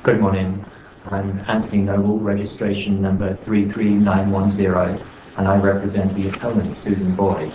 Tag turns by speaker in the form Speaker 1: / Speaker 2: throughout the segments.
Speaker 1: Good morning. I'm Anthony Noble, registration number 33910, and I represent the appellant, Susan Boyd.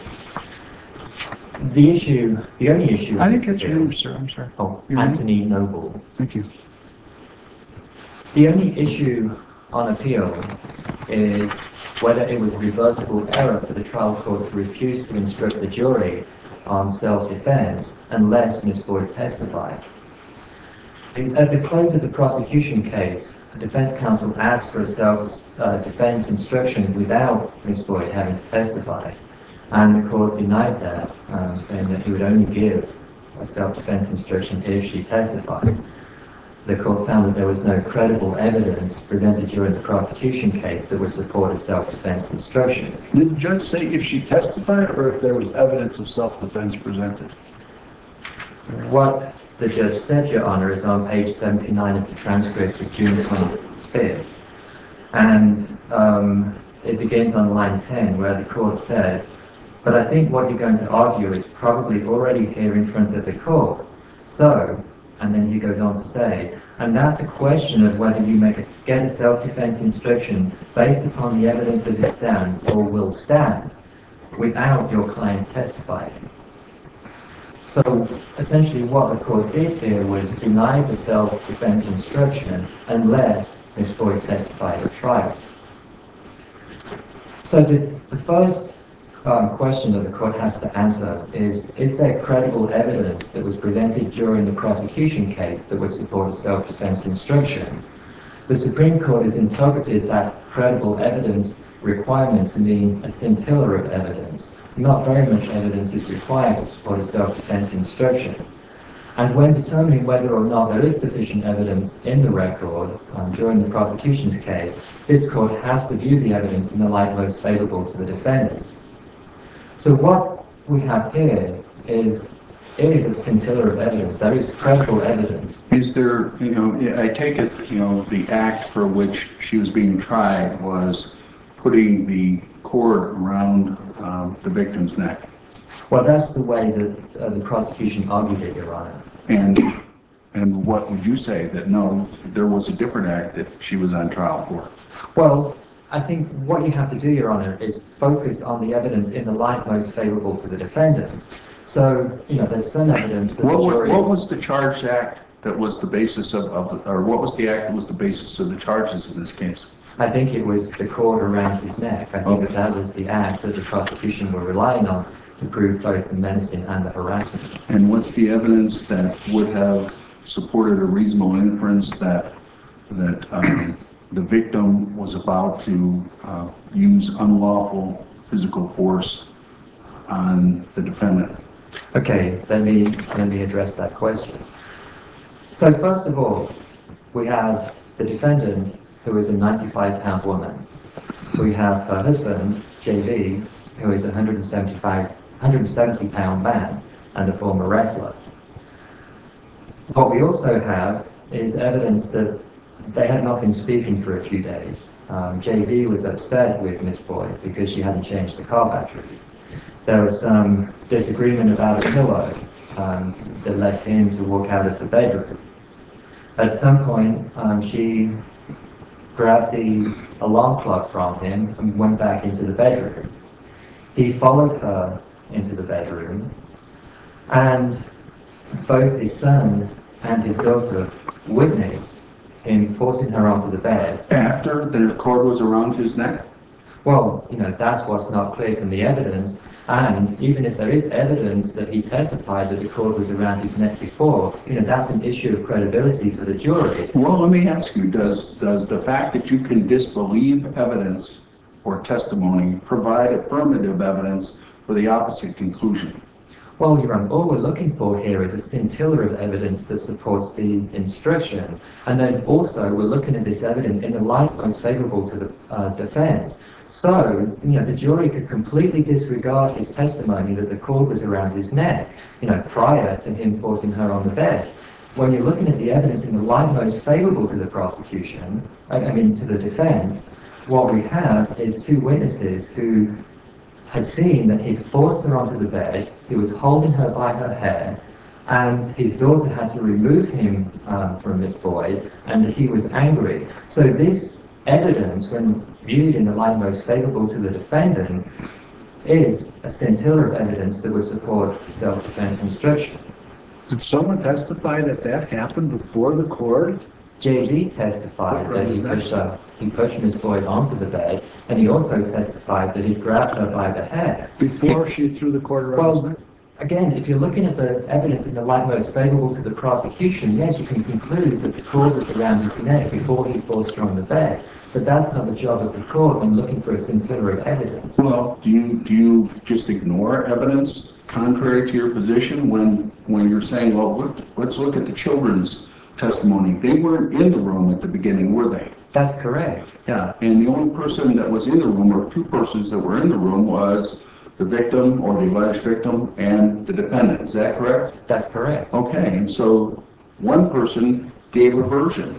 Speaker 1: The only issue...
Speaker 2: I didn't catch your name, sir. I'm sorry.
Speaker 1: Oh, Anthony Noble.
Speaker 2: Thank you.
Speaker 1: The only issue on appeal is whether it was reversible error for the trial court to refuse to instruct the jury on self-defense unless Ms. Boyd testified. At the close of the prosecution case, the defense counsel asked for a self-defense instruction without Ms. Boyd having to testify, and the court denied that, saying that he would only give a self-defense instruction if she testified. The court found that there was no credible evidence presented during the prosecution case that would support a self-defense instruction.
Speaker 2: Did the judge say if she testified or if there was evidence of self-defense presented?
Speaker 1: What the judge said, Your Honor, is on page 79 of the transcript of June 25th. And it begins on line 10, where the court says, "But I think what you're going to argue is probably already here in front of the court. So," and then he goes on to say, "and that's a question of whether you get a self-defense instruction based upon the evidence as it stands or will stand without your client testifying." So essentially what the court did here was deny the self-defense instruction unless Ms. Boyd testified at trial. So the first question that the court has to answer is there credible evidence that was presented during the prosecution case that would support a self-defense instruction? The Supreme Court has interpreted that credible evidence requirement to mean a scintilla of evidence. Not very much evidence is required to support a self-defense instruction. And when determining whether or not there is sufficient evidence in the record during the prosecution's case, this court has to view the evidence in the light most favorable to the defendant. So what we have here is a scintilla of evidence. There is credible evidence.
Speaker 2: Is there, I take it, the act for which she was being tried was putting the cord around the victim's neck.
Speaker 1: Well, that's the way that the prosecution argued it, Your Honor.
Speaker 2: And what would you say that no, there was a different act that she was on trial for?
Speaker 1: Well, I think what you have to do, Your Honor, is focus on the evidence in the light most favorable to the defendant. So, there's some evidence that the jury...
Speaker 2: What was the charged act that was the basis or what was the act that was the basis of the charges in this case?
Speaker 1: I think it was the cord around his neck. I think that was the act that the prosecution were relying on to prove both the menacing and the harassment. And
Speaker 2: what's the evidence that would have supported a reasonable inference that the victim was about to use unlawful physical force on the defendant?
Speaker 1: Okay, let me address that question. So first of all, we have the defendant, who is a 95-pound woman. We have her husband, JV, who is a 170-pound man and a former wrestler. What we also have is evidence that they had not been speaking for a few days. JV was upset with Miss Boyd because she hadn't changed the car battery. There was some disagreement about a pillow that led him to walk out of the bedroom. At some point, she grabbed the alarm clock from him and went back into the bedroom. He followed her into the bedroom, and both his son and his daughter witnessed him forcing her onto the bed.
Speaker 2: After the cord was around his neck?
Speaker 1: Well, that's what's not clear from the evidence. And even if there is evidence that he testified that the cord was around his neck before, that's an issue of credibility for the jury.
Speaker 2: Well, let me ask you, does the fact that you can disbelieve evidence or testimony provide affirmative evidence for the opposite conclusion?
Speaker 1: Well, Your Honor, all we're looking for here is a scintilla of evidence that supports the instruction. And then also, we're looking at this evidence in the light most favorable to the defense. So, the jury could completely disregard his testimony that the cord was around his neck, prior to him forcing her on the bed. When you're looking at the evidence in the light most favorable to the prosecution, to the defense, what we have is two witnesses who had seen that he'd forced her onto the bed, he was holding her by her hair, and his daughter had to remove him from Miss Boyd, and he was angry. So this evidence, when viewed in the light most favorable to the defendant, is a scintilla of evidence that would support self-defense instruction.
Speaker 3: Did someone testify that that happened before the court?
Speaker 1: J.D. testified that he pushed Miss Boyd onto the bed, and he also testified that he grabbed her by the hair.
Speaker 3: Before she threw the cord around his neck?
Speaker 1: Again, if you're looking at the evidence in the light most favorable to the prosecution, yes, you can conclude that the cord was around his neck before he forced her on the bed. But that's not the job of the court when looking for a scintilla of evidence.
Speaker 2: Well, do you just ignore evidence contrary to your position when you're saying, well, let's look at the children's testimony? They weren't in the room at the beginning, were they?
Speaker 1: That's correct.
Speaker 2: Yeah, and the only person that was in the room, or two persons that were in the room, was the victim or the alleged victim and the defendant. Is that correct?
Speaker 1: That's correct.
Speaker 2: Okay, and so one person gave a version,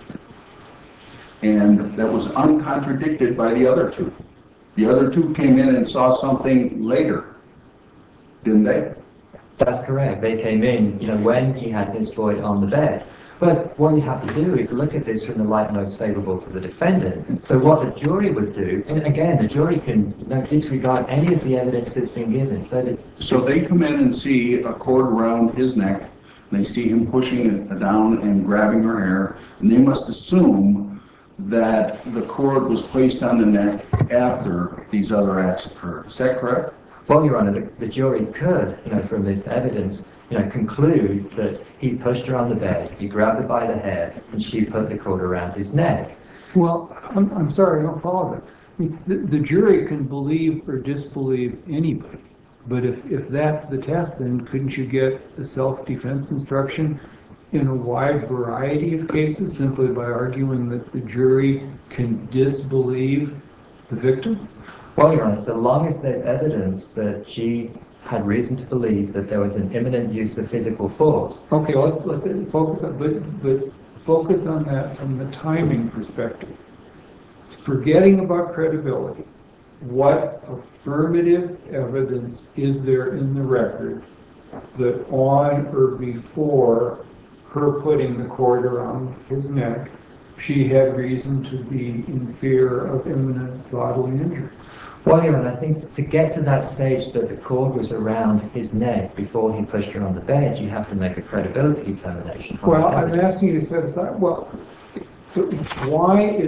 Speaker 2: and that was uncontradicted by the other two. The other two came in and saw something later, didn't they?
Speaker 1: That's correct. They came in, when he had Miss Boyd on the bed. But what you have to do is look at this from the light most favorable to the defendant. So what the jury would do, and again, the jury can disregard any of the evidence that's been given.
Speaker 2: So they come in and see a cord around his neck, and they see him pushing it down and grabbing her hair, and they must assume that the cord was placed on the neck after these other acts occurred. Is that correct?
Speaker 1: Well, Your Honor, the jury could, from this evidence, conclude that he pushed her on the bed, he grabbed her by the hair, and she put the cord around his neck.
Speaker 4: Well, I'm sorry, I don't follow that. I mean, the jury can believe or disbelieve anybody, but if that's the test, then couldn't you get a self-defense instruction in a wide variety of cases simply by arguing that the jury can disbelieve the victim?
Speaker 1: Well, Your Honor, so long as there's evidence that she had reason to believe that there was an imminent use of physical force.
Speaker 4: Okay, well, let's focus on, but focus on that from the timing perspective. Forgetting about credibility, what affirmative evidence is there in the record that on or before her putting the cord around his neck, she had reason to be in fear of imminent bodily injury?
Speaker 1: Well, Your Honor, I think to get to that stage that the cord was around his neck before he pushed her on the bed, you have to make a credibility determination.
Speaker 4: Well, I'm asking you to set aside, why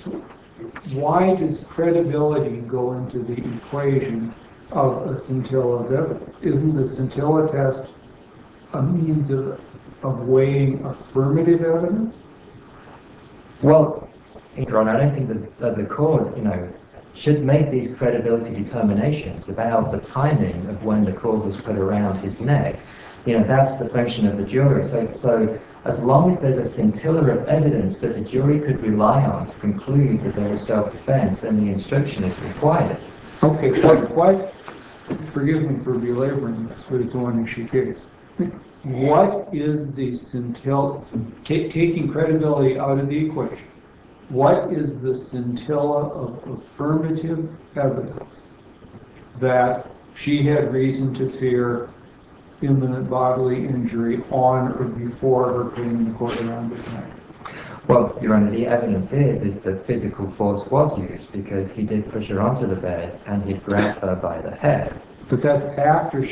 Speaker 4: does credibility go into the equation of a scintilla of evidence? Isn't the scintilla test a means of weighing affirmative evidence?
Speaker 1: Well, Your Honor, I don't think that the court, should make these credibility determinations about the timing of when the cord was put around his neck. That's the function of the jury. So as long as there's a scintilla of evidence that the jury could rely on to conclude that there was self-defense, then the instruction is required.
Speaker 4: Okay, forgive me for belaboring this, but it's a one-issue case. What is the scintilla, taking credibility out of the equation, what is the scintilla of affirmative evidence that she had reason to fear imminent bodily injury on or before her putting the cord around his neck?
Speaker 1: Well, Your Honor, the evidence is that physical force was used because he did push her onto the bed and he grabbed her by the hair.
Speaker 4: But that's after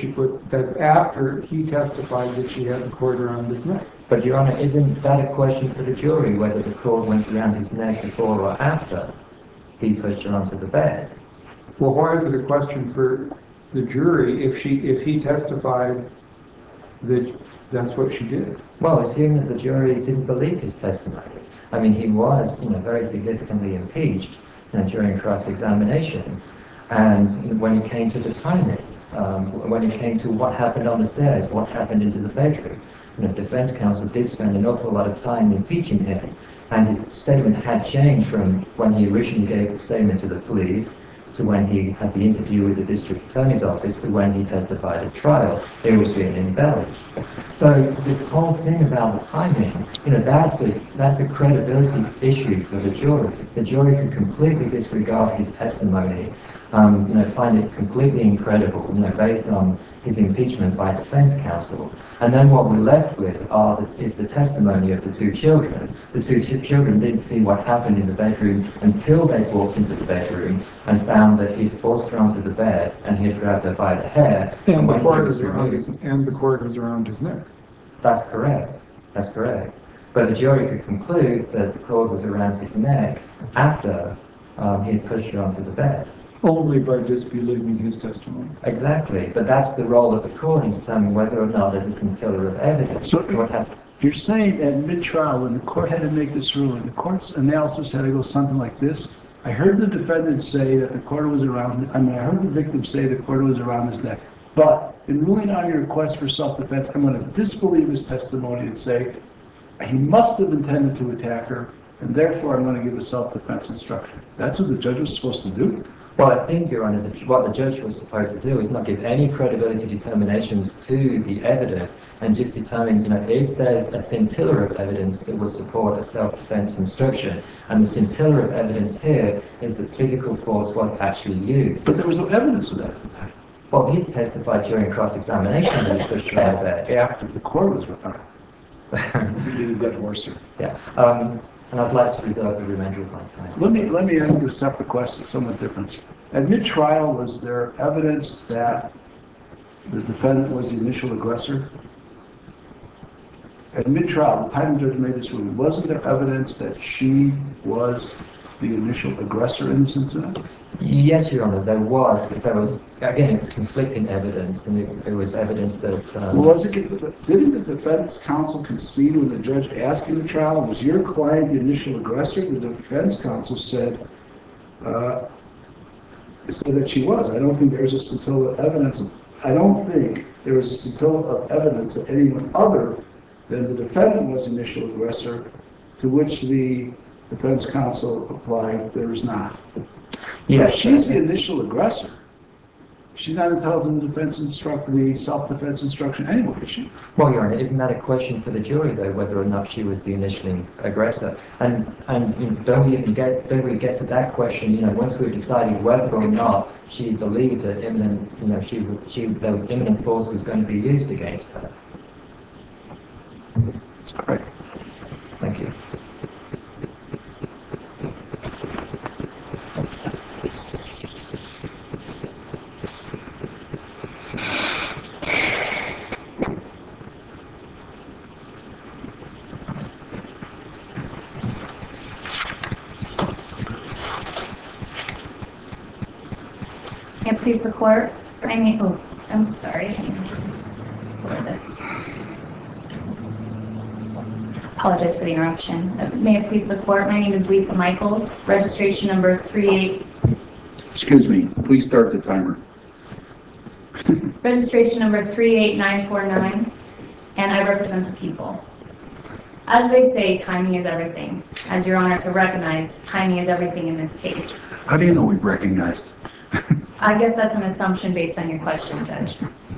Speaker 4: he testified that she had the cord around his neck.
Speaker 1: But Your Honor, isn't that a question for the jury, whether the cord went around his neck before or after he pushed her onto the bed?
Speaker 4: Well, why is it a question for the jury if he testified that that's what she did?
Speaker 1: Well, assume that the jury didn't believe his testimony. I mean, he was, very significantly impeached during cross-examination. And when it came to the timing, when it came to what happened on the stairs, what happened into the bedroom, defense counsel did spend an awful lot of time impeaching him, and his statement had changed from when he originally gave the statement to the police to when he had the interview with the district attorney's office to when he testified at trial. It was being embellished. So this whole thing about the timing, that's a credibility issue for the jury. The jury could completely disregard his testimony, find it completely incredible, based on his impeachment by defense counsel. And then what we're left with is the testimony of the two children. The two children didn't see what happened in the bedroom until they walked into the bedroom and found that he'd forced her onto the bed and he had grabbed her by the hair.
Speaker 4: And the
Speaker 1: when
Speaker 4: cord
Speaker 1: he
Speaker 4: is around his neck.
Speaker 1: That's correct. That's correct. But the jury could conclude that the cord was around his neck after he had pushed her onto the bed.
Speaker 4: Only by disbelieving his testimony.
Speaker 1: Exactly. But that's the role of the court in determining whether or not there's a scintilla of evidence.
Speaker 3: So
Speaker 1: The court has
Speaker 3: you're saying at mid-trial, when the court had to make this ruling, the court's analysis had to go something like this. I heard the defendant say that the cord was around, I heard the victim say the cord was around his neck. But in ruling on your request for self-defense, I'm going to disbelieve his testimony and say he must have intended to attack her, and therefore I'm going to give a self-defense instruction. That's what the judge was supposed to do?
Speaker 1: Well, I think, Your Honor, what the judge was supposed to do is not give any credibility determinations to the evidence and just determine, is there a scintilla of evidence that would support a self-defense instruction? And the scintilla of evidence here is that physical force was actually used.
Speaker 3: But there was no evidence of that.
Speaker 1: Well, he testified during cross-examination that he pushed her out of bed.
Speaker 3: After the cord was retired. We did a dead horse here.
Speaker 1: Yeah. And I'd like to reserve the remainder of my time.
Speaker 3: Let me ask you a separate question, somewhat different. At mid-trial, was there evidence that the defendant was the initial aggressor? At mid-trial, the time the judge made this ruling, wasn't there evidence that she was the initial aggressor in this incident?
Speaker 1: Yes, Your Honor, there was, because there was, again, it was conflicting evidence, and it was evidence that...
Speaker 3: Didn't the defense counsel concede when the judge asked in the trial, was your client the initial aggressor? The defense counsel said that she was. I don't think there's a scintilla of evidence. I don't think there was a scintilla of evidence that anyone other than the defendant was the initial aggressor, to which the defense counsel applied, there is not.
Speaker 1: Yes,
Speaker 3: if she's the initial aggressor, she's not entitled to the self-defense instruction anyway, is she?
Speaker 1: Well, Your Honor, isn't that a question for the jury, though, whether or not she was the initial aggressor? And don't we get to that question, once we've decided whether or not she believed that there was imminent force was going to be used against her?
Speaker 3: All right.
Speaker 1: Thank you.
Speaker 5: May it please the court. I'm sorry. For this. Apologize for the interruption. May it please the court. My name is Lisa Michaels. Registration number 38.
Speaker 2: Excuse me. Please start the timer.
Speaker 5: Registration number 38949, and I represent the people. As they say, timing is everything. As your honors have recognized, timing is everything in this case.
Speaker 2: How do you know we've recognized?
Speaker 5: I guess that's an assumption based on your question, Judge.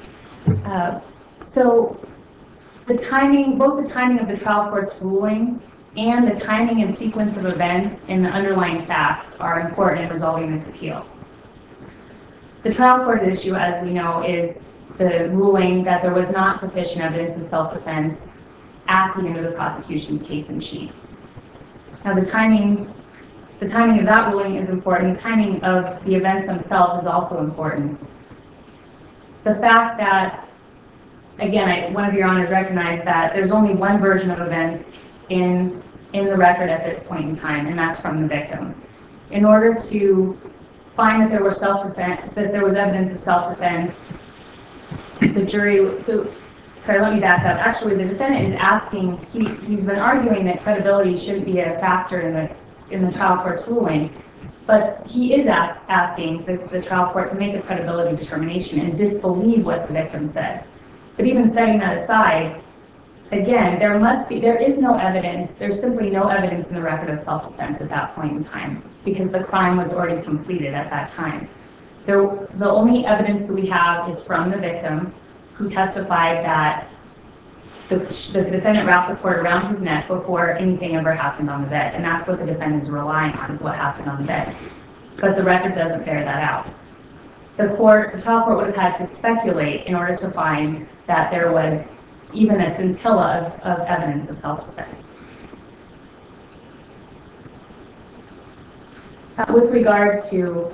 Speaker 5: So both the timing of the trial court's ruling and the timing and sequence of events in the underlying facts are important in resolving this appeal. The trial court issue, as we know, is the ruling that there was not sufficient evidence of self-defense at the end of the prosecution's case in chief. Now, the timing of that ruling is important. The timing of the events themselves is also important. The fact that, again, one of your honors recognized that there's only one version of events in the record at this point in time, and that's from the victim. In order to find that there was evidence of self-defense, the jury. Let me back up. Actually, the defendant is asking. He's been arguing that credibility shouldn't be a factor in the trial court's ruling, but he is asking the trial court to make a credibility determination and disbelieve what the victim said. But even setting that aside, again, there is no evidence. There's simply no evidence in the record of self-defense at that point in time because the crime was already completed at that time. The only evidence that we have is from the victim, who testified that the defendant wrapped the cord around his neck before anything ever happened on the bed, and that's what the defendant is relying on, is what happened on the bed. But the record doesn't bear that out. the trial court would have had to speculate in order to find that there was even a scintilla of evidence of self-defense. With regard to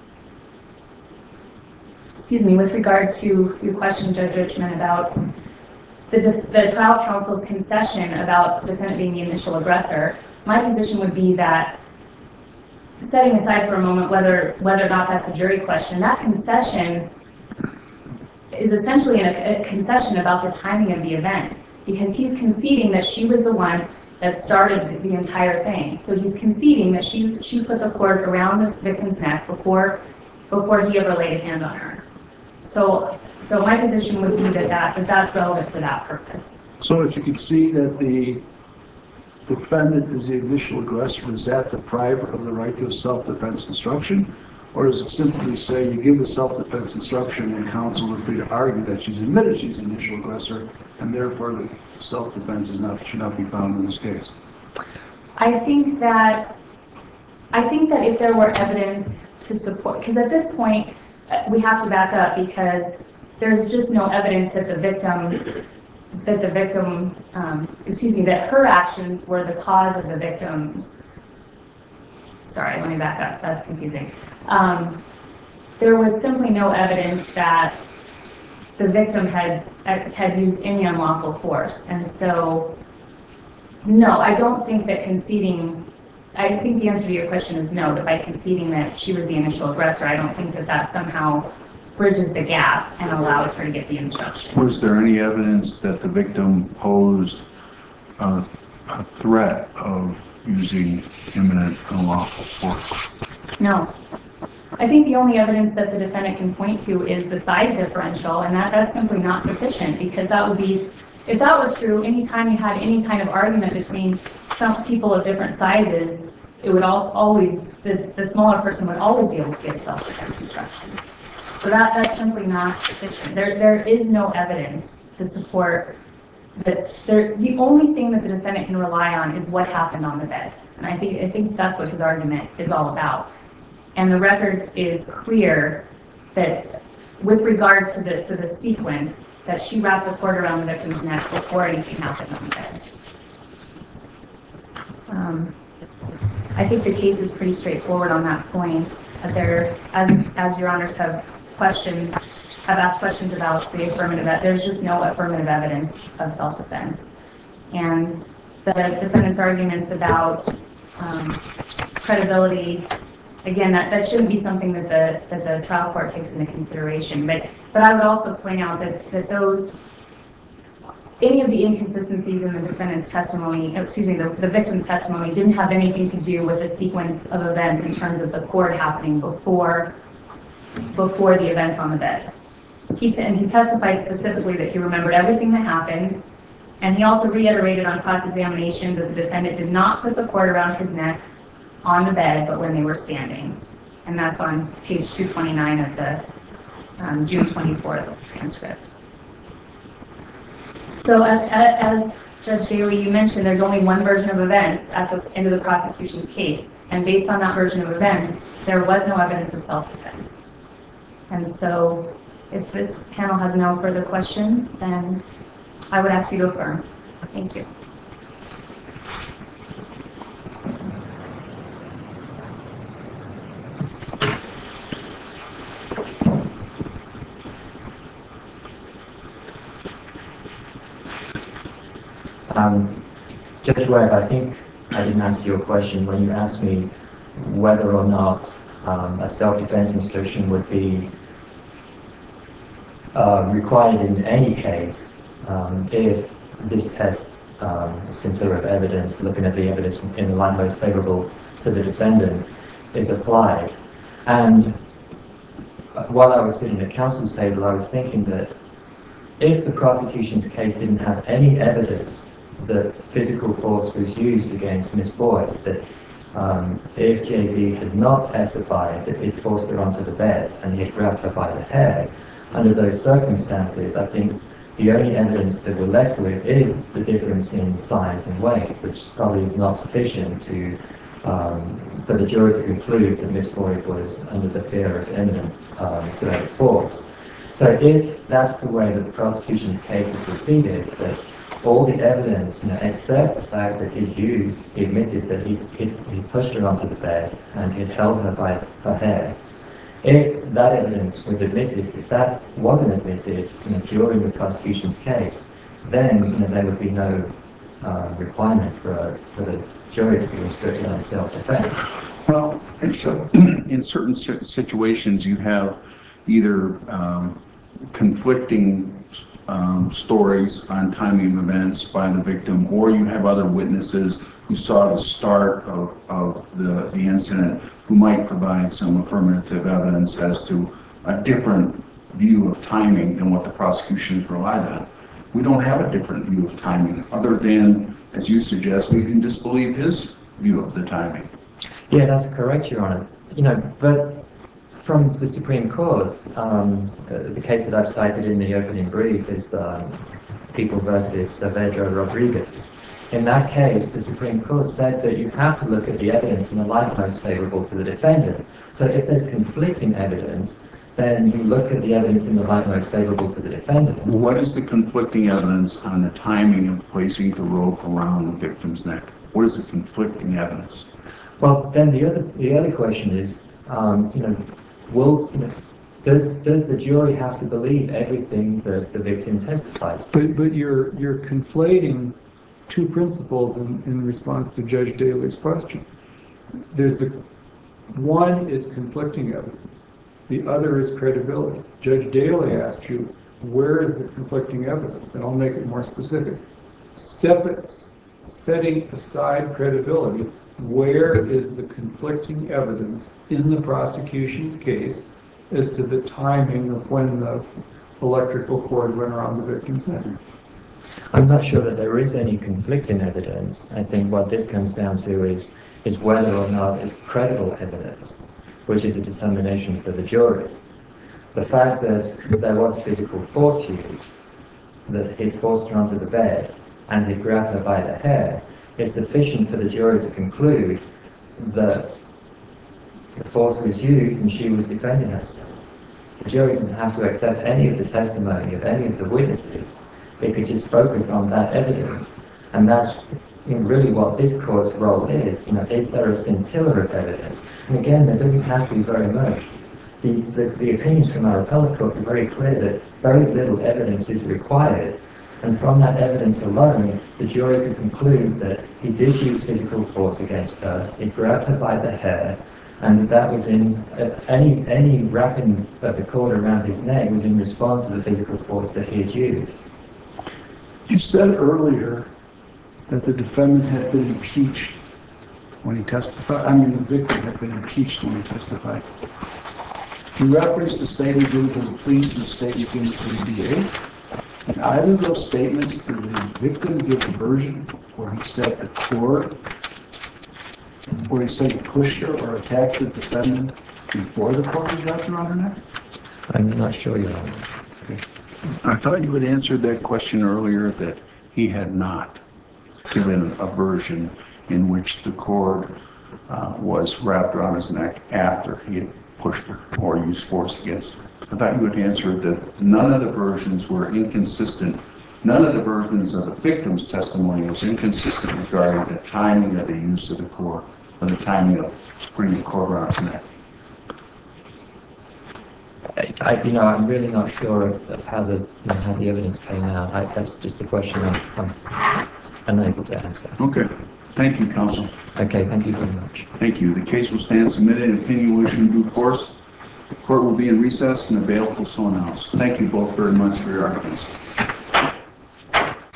Speaker 5: your question, Judge Richmond, about the trial counsel's concession about the defendant being the initial aggressor, my position would be that, setting aside for a moment whether or not that's a jury question, that concession is essentially a concession about the timing of the events, because he's conceding that she was the one that started the entire thing. So he's conceding that she put the cord around the victim's neck before he ever laid a hand on her. So my position would be that that's relevant for that purpose.
Speaker 3: So if you could see that the defendant is the initial aggressor, is that deprive her of the right to a self-defense instruction? Or does it simply say you give the self-defense instruction and counsel are free to argue that she's admitted she's the initial aggressor and therefore the self-defense should not be found in this case?
Speaker 5: I think that if there were evidence to support, because at this point we have to back up because there's just no evidence that that her actions were the cause of the victim's. Sorry, let me back up. That's confusing. There was simply no evidence that the victim had used any unlawful force, and so no, I don't think that conceding. I think the answer to your question is no. That by conceding that she was the initial aggressor, I don't think that somehow bridges the gap and allows her to get the instruction.
Speaker 2: Was there any evidence that the victim posed a threat of using imminent unlawful force?
Speaker 5: No. I think the only evidence that the defendant can point to is the size differential, and that's simply not sufficient, because that would be, if that were true, anytime you had any kind of argument between some people of different sizes, it would always, the smaller person would always be able to get self-defense instruction. So that's simply not sufficient. There is no evidence to support that. The only thing that the defendant can rely on is what happened on the bed. And I think that's what his argument is all about. And the record is clear that with regard to the sequence, that she wrapped the cord around the victim's neck before anything happened on the bed. I think the case is pretty straightforward on that point. As your honors have asked questions about the affirmative, there's just no affirmative evidence of self-defense. And the defendant's arguments about credibility, again, that shouldn't be something that the trial court takes into consideration. But I would also point out that any of the inconsistencies in the defendant's testimony, the victim's testimony, didn't have anything to do with the sequence of events in terms of the cord happening before the events on the bed. He testified specifically that he remembered everything that happened, and he also reiterated on cross-examination that the defendant did not put the cord around his neck on the bed, but when they were standing. And that's on page 229 of the June 24th transcript. So as Judge Daly, you mentioned, there's only one version of events at the end of the prosecution's case. And based on that version of events, there was no evidence of self-defense. And so if this panel has no further questions, then I would ask you to affirm. Thank you.
Speaker 1: Judge Webb, I think I didn't answer your question when you asked me whether or not a self-defense instruction would be required in any case if this test, scintilla of evidence, looking at the evidence in the light most favorable to the defendant, is applied. And while I was sitting at counsel's table, I was thinking that if the prosecution's case didn't have any evidence that physical force was used against Miss Boyd, that if JB had not testified that he'd forced her onto the bed and he'd grabbed her by the hair, under those circumstances, I think the only evidence that we're left with is the difference in size and weight, which probably is not sufficient to for the jury to conclude that Miss Boyd was under the fear of imminent threat of force. So if that's the way that the prosecution's case has proceeded, that all the evidence, except the fact that he admitted that he pushed her onto the bed and he'd held her by her hair, if that evidence was admitted, if that wasn't admitted during the prosecution's case, then there would be no requirement for the jury to be instructed on self-defense.
Speaker 2: Well, in certain situations, you have either conflicting stories on timing of events by the victim, or you have other witnesses who saw the start of the incident who might provide some affirmative evidence as to a different view of timing than what the prosecution's relied on. We don't have a different view of timing, other than, as you suggest, we can disbelieve his view of the timing.
Speaker 1: Yeah, that's correct, Your Honor. But from the Supreme Court, the case that I've cited in the opening brief is People versus Saavedra Rodriguez. In that case, the Supreme Court said that you have to look at the evidence in the light most favorable to the defendant. So if there's conflicting evidence, then you look at the evidence in the light most favorable to the defendant.
Speaker 2: What is the conflicting evidence on the timing of placing the rope around the victim's neck? What is the conflicting evidence?
Speaker 1: Well, then the other question is, does the jury have to believe everything that the victim testifies to?
Speaker 4: But you're conflating two principles in response to Judge Daly's question. One is conflicting evidence. The other is credibility. Judge Daly asked you, where is the conflicting evidence? And I'll make it more specific. Setting aside credibility, where is the conflicting evidence in the prosecution's case as to the timing of when the electrical cord went around the victim's neck?
Speaker 1: I'm not sure that there is any conflicting evidence. I think what this comes down to is whether or not it's credible evidence, which is a determination for the jury. The fact that there was physical force used, that he'd forced her onto the bed and he'd grabbed her by the hair, is sufficient for the jury to conclude that the force was used and she was defending herself. The jury doesn't have to accept any of the testimony of any of the witnesses. They could just focus on that evidence. And that's really what this court's role is. Is there a scintilla of evidence? And again, there doesn't have to be very much. The opinions from our appellate courts are very clear that very little evidence is required. And from that evidence alone, the jury could conclude that he did use physical force against her, he grabbed her by the hair, and that was in any wrapping of the cord around his neck was in response to the physical force that he had used.
Speaker 3: You said earlier that the defendant had been impeached when he testified. The victim had been impeached when he testified. You referenced the statement given to the police and the statement given to the DA. In either of those statements, did the victim give a version where he said the cord, where he said he pushed her or attacked the defendant before the cord was wrapped around her neck?
Speaker 1: I'm not sure, Your Honor.
Speaker 3: Okay.
Speaker 2: I thought you had answered that question earlier, that he had not given a version in which the cord was wrapped around his neck after he had pushed her or used force against her. I thought you had answered that none of the versions were inconsistent. None of the versions of the victim's testimony was inconsistent regarding the timing of the use of the cord or the timing of bringing the cord around his neck.
Speaker 1: I'm really not sure of how the evidence came out. That's just a question I'm unable to answer.
Speaker 2: Okay. Thank you, counsel.
Speaker 1: Okay, thank you very much.
Speaker 2: Thank you. The case will stand submitted. Opinion will issue in due course. The court will be in recess and available so announced. Thank you both very much for your arguments.